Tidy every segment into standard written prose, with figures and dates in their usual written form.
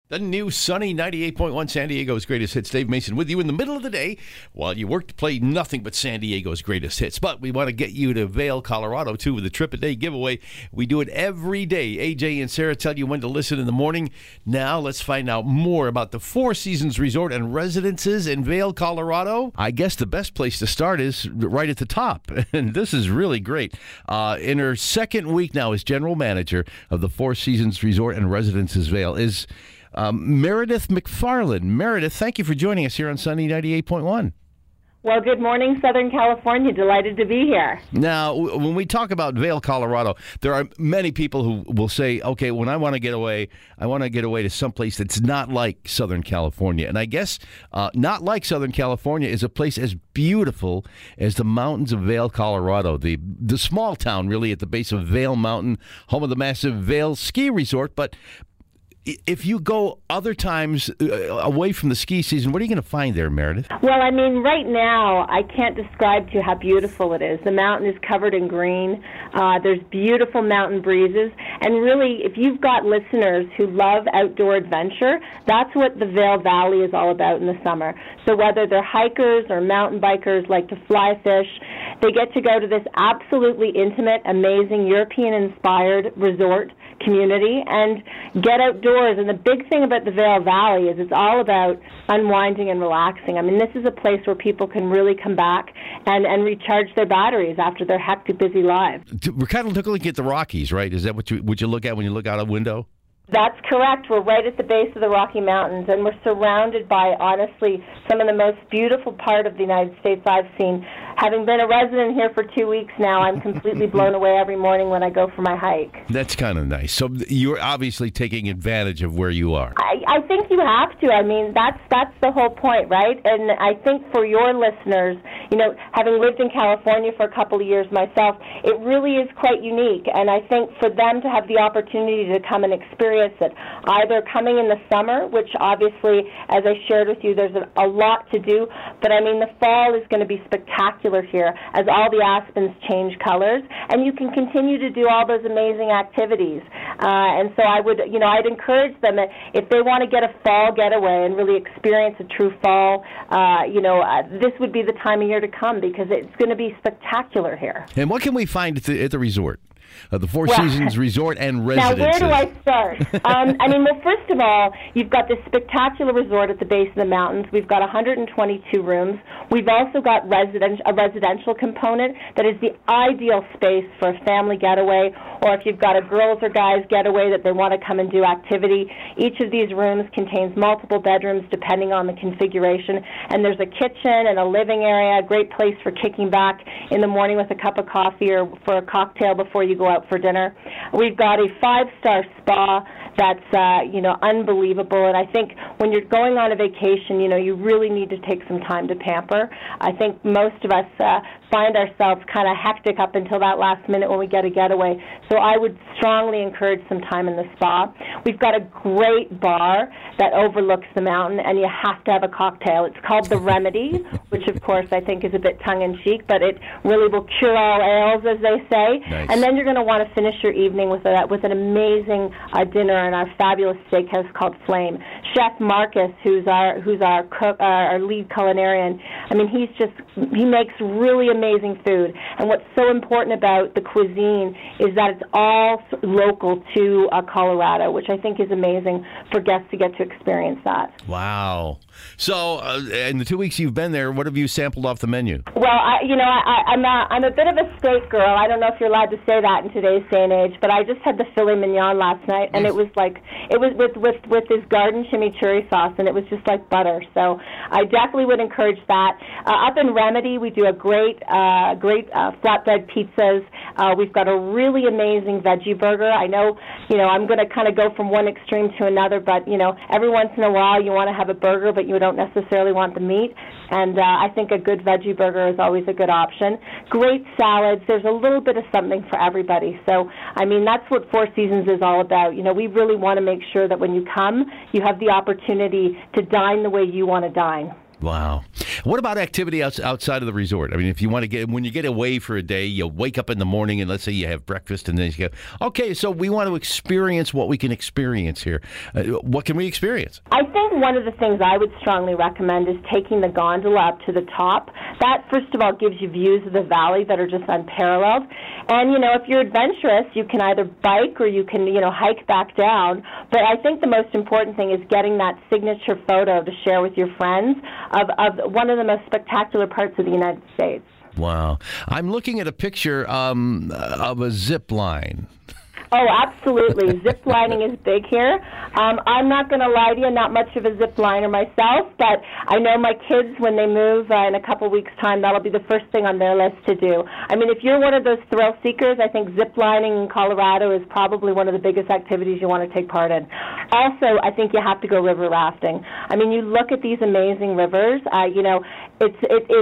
The new sunny 98.1 San Diego's greatest hits. Dave Mason with you in the middle of the day while you work to play nothing but San Diego's greatest hits. But we want to get you to Vail, Colorado, too, with the Trip a Day giveaway. We do it every day. AJ and Sarah tell you when to listen in the morning. Now let's find out more about the Four Seasons Resort and Residences in Vail, Colorado. I guess the best place to start is right at the top. And this is really great. In her second week now as general manager of the Four Seasons Resort and Residences Vail is Meredith McFarland. Meredith, thank you for joining us here on Sunny 98.1. Well, good morning, Southern California. Delighted to be here. Now, when we talk about Vail, Colorado, there are many people who will say, okay, when I want to get away, I want to get away to someplace that's not like Southern California. And I guess not like Southern California is a place as beautiful as the mountains of Vail, Colorado, the small town really at the base of Vail Mountain, home of the massive Vail Ski Resort. But if you go other times away from the ski season, what are you going to find there, Meredith? Well, I mean, right now, I can't describe to you how beautiful it is. The mountain is covered in green. There's beautiful mountain breezes. And really, if you've got listeners who love outdoor adventure, that's what the Vail Valley is all about in the summer. So whether they're hikers or mountain bikers, like to fly fish, they get to go to this absolutely intimate, amazing, European-inspired resort community and get outdoors. And the big thing about the Vail Valley is it's all about unwinding and relaxing. I mean, this is a place where people can really come back and recharge their batteries after their hectic, busy lives. We're kind of looking at the Rockies, right? Is that what you look at when you look out a window? That's correct. We're right at the base of the Rocky Mountains, and we're surrounded by, honestly, some of the most beautiful part of the United States I've seen. Having been a resident here for 2 weeks now, I'm completely blown away every morning when I go for my hike. That's kind of nice. So you're obviously taking advantage of where you are. I think you have to. I mean, that's the whole point, right? And I think for your listeners, you know, having lived in California for a couple of years myself, it really is quite unique. And I think for them to have the opportunity to come and experience it, either coming in the summer, which obviously, as I shared with you, there's a lot to do, but I mean, the fall is going to be spectacular here as all the aspens change colors, and you can continue to do all those amazing activities. And so I would, you know, I'd encourage them that if they want to get a fall getaway and really experience a true fall, this would be the time of year to come because it's going to be spectacular here. And what can we find at the resort? The Four Seasons Resort and Residences. Now, where do I start? Well, first of all, you've got this spectacular resort at the base of the mountains. We've got 122 rooms. We've also got a residential component that is the ideal space for a family getaway, or if you've got a girls or guys getaway that they want to come and do activity. Each of these rooms contains multiple bedrooms depending on the configuration, and there's a kitchen and a living area, a great place for kicking back in the morning with a cup of coffee or for a cocktail before you go out for dinner. We've got a 5-star spa that's, unbelievable. And I think when you're going on a vacation, you really need to take some time to pamper. I think most of us find ourselves kind of hectic up until that last minute when we get a getaway. So I would strongly encourage some time in the spa. We've got a great bar that overlooks the mountain, and you have to have a cocktail. It's called The Remedy, which, of course, I think is a bit tongue-in-cheek, but it really will cure all ails, as they say. Nice. And then you're going to want to finish your evening with an amazing dinner in our fabulous steakhouse called Flame. Chef Marcus, who's our cook, our lead culinarian, I mean, he makes really amazing food. And what's so important about the cuisine is that it's all local to Colorado, which I think is amazing for guests to get to experience that. Wow. So, in the 2 weeks you've been there, what have you sampled off the menu? Well, I'm a bit of a steak girl. I don't know if you're allowed to say that in today's day and age, but I just had the filet mignon last night, and it was with this garden chimichurri sauce, and it was just like butter. So I definitely would encourage that. Up in Remedy, we do a great flatbread pizzas. We've got a really amazing veggie burger. I know, I'm going to kind of go from one extreme to another, but, every once in a while you want to have a burger, but you don't necessarily want the meat. And I think a good veggie burger is always a good option. Great salads. There's a little bit of something for everybody. So, I mean, that's what Four Seasons is all about. We really want to make sure that when you come, you have the opportunity to dine the way you want to dine. Wow. What about activity outside of the resort? I mean, if you want to when you get away for a day, you wake up in the morning and let's say you have breakfast and then you go, okay, so we want to experience what we can experience here. What can we experience? I think one of the things I would strongly recommend is taking the gondola up to the top. That, first of all, gives you views of the valley that are just unparalleled. And, if you're adventurous, you can either bike or you can, hike back down. But I think the most important thing is getting that signature photo to share with your friends of one of the most spectacular parts of the United States. Wow. I'm looking at a picture of a zip line. Oh, absolutely. Zip lining is big here. I'm not going to lie to you, not much of a zip liner myself, but I know my kids, when they move in a couple weeks' time, that'll be the first thing on their list to do. I mean, if you're one of those thrill seekers, I think zip lining in Colorado is probably one of the biggest activities you want to take part in. Also, I think you have to go river rafting. I mean, you look at these amazing rivers, there's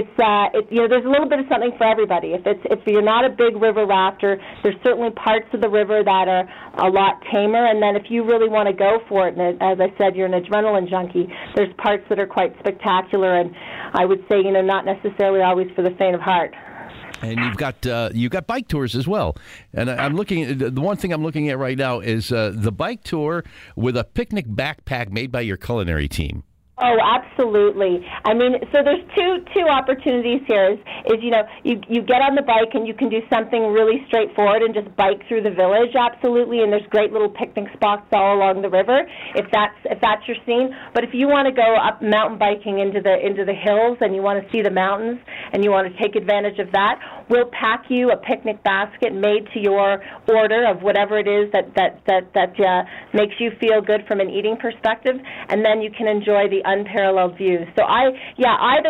a little bit of something for everybody. If you're not a big river rafter, there's certainly parts of the river that are a lot tamer, and then if you really want to go for it, and as I said, you're an adrenaline junkie, there's parts that are quite spectacular, and I would say, not necessarily always for the faint of heart. And you've got bike tours as well. And I'm looking. The one thing I'm looking at right now is the bike tour with a picnic backpack made by your culinary team. Oh, absolutely. I mean, so there's two opportunities here. Is you get on the bike and you can do something really straightforward and just bike through the village, absolutely. And there's great little picnic spots all along the river, if that's your scene. But if you want to go up mountain biking into the hills and you want to see the mountains and you want to take advantage of that, we'll pack you a picnic basket made to your order of whatever it is that makes you feel good from an eating perspective, and then you can enjoy the unparalleled views. So either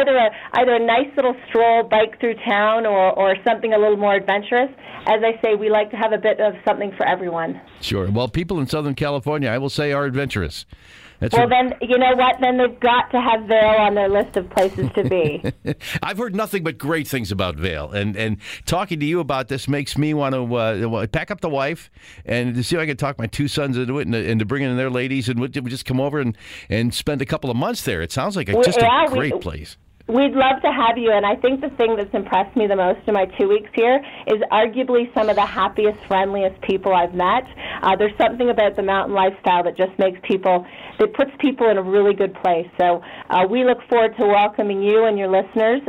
a nice little stroll, bike through town, or something a little more adventurous. As I say, we like to have a bit of something for everyone. Sure. Well, people in Southern California, I will say, are adventurous. Then you know what? Then they've got to have Vail on their list of places to be. I've heard nothing but great things about Vail, and talking to you about this makes me want to pack up the wife and to see if I can talk my two sons into it, and to bring in their ladies, and we just come over and spend a couple of months there. It sounds like a great place. We'd love to have you, and I think the thing that's impressed me the most in my 2 weeks here is arguably some of the happiest, friendliest people I've met. There's something about the mountain lifestyle that just that puts people in a really good place. So we look forward to welcoming you and your listeners.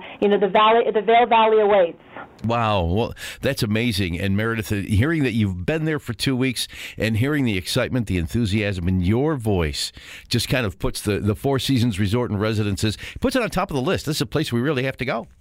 The Vail Valley awaits. Wow. Well, that's amazing. And Meredith, hearing that you've been there for 2 weeks and hearing the excitement, the enthusiasm in your voice just kind of puts the Four Seasons Resort and Residences, puts it on top of the list. This is a place we really have to go.